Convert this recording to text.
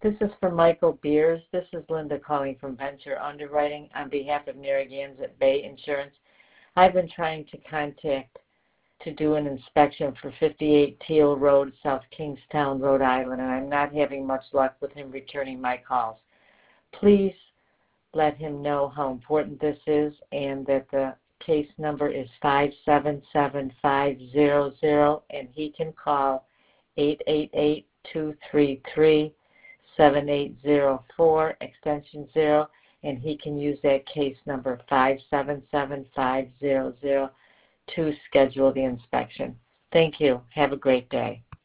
This is for Michael Beers. This is Linda calling from Venture Underwriting on behalf of Narragansett Bay Insurance. I've been trying to contact to do an inspection for 58 Teal Road, South Kingstown, Rhode Island, and I'm not having much luck with him returning my calls. Please let him know how important this is and that the case number is 577500, and he can call 888-233-7804, extension 0, and he can use that case number 577500 to schedule the inspection. Thank you. Have a great day.